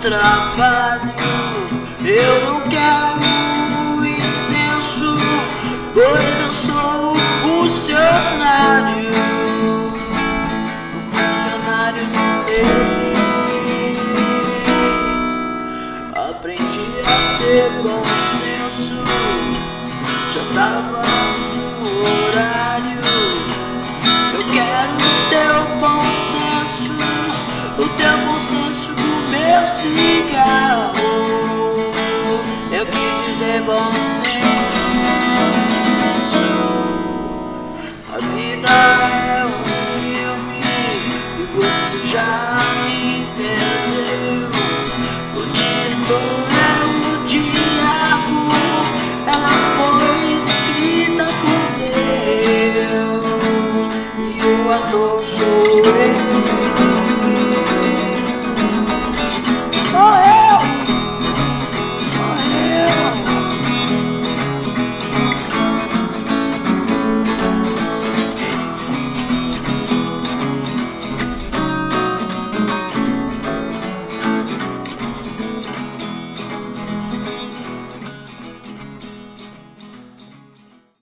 trabalho. Eu não quero incenso, pois eu sou o funcionário do mês. Aprendi a ter bom senso, já tava no horário. Eu quero o teu bom senso, o teu bom senso do meu cigarro. Eu quis dizer bom senso. A vida é um filme e você já entendeu. O diretor é o diabo, ela foi escrita por Deus e o ator sou eu.